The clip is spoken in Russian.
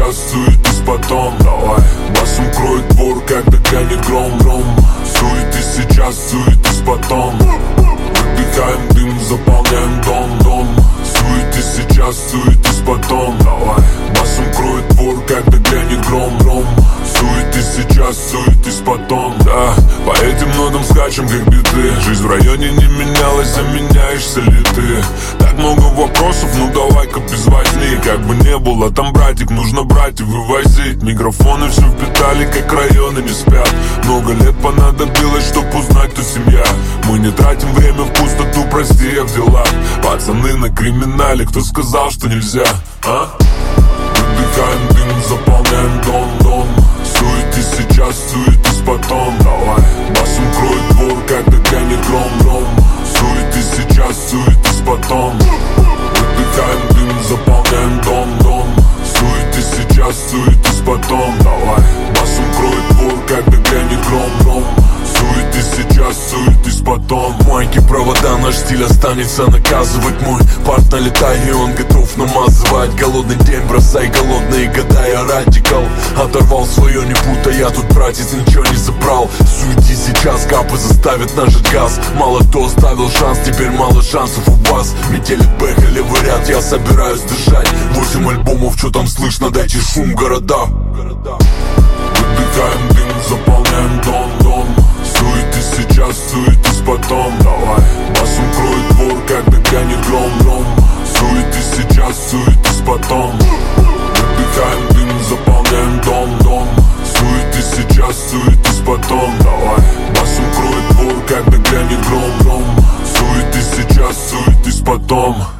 сейчас, суетись потом. Давай, басом крой двор, когда грянет гром. Суетись сейчас, суетись потом. Выдыхаем дым, заполняем дом. Суетись сейчас, суетись потом. Давай, басом крой двор, когда грянет гром. Суетись сейчас, суетись потом. Да, по этим нотам скачем, как биты. Жизнь в районе не менялась, а меняешься ли ты? Так много вопросов, ну давай-ка без возни. Как бы не было, там братик, нужно брать и вывозить. Микрофоны все впитали, как районы не спят. Много лет понадобилось, чтоб узнать, кто семья. Мы не тратим время в пустоту, прости, я в делах. Пацаны на криминале, кто сказал, что нельзя, а? Выдыхаем дым, заполняем дом. Суетись сейчас, суетись потом. Давай, басом крой двор, когда грянет гром. Суетись сейчас, суетись потом. Выдыхаем дым, заполняем дом. Суетись сейчас, суетись потом. Давай, басом крой двор, когда грянет гром. Суетись сейчас, суетись потом. Майки, провода, наш стиль останется наказывать. Мой парт налетай, и он готов намазывать. Голодный день, бросай голодные года. Я радикал, оторвал свое, не путай. Я тут, братец, ничего не забрал. Суети сейчас, капы заставят нажать газ. Мало кто оставил шанс, теперь мало шансов у вас. Метели бэк, левый ряд, я собираюсь дышать. 8 альбомов, что там слышно, дайте шум города. Выдыхаем дым, заполняем дом. Суетись сейчас, суетись потом. Давай, басом крой двор, когда грянет гром. Суетись сейчас, суетись потом. Выдыхаем дым, заполняем дом. Суетись сейчас, суетись потом. Давай, басом крой двор, когда грянет гром. Суетись сейчас, суетись потом.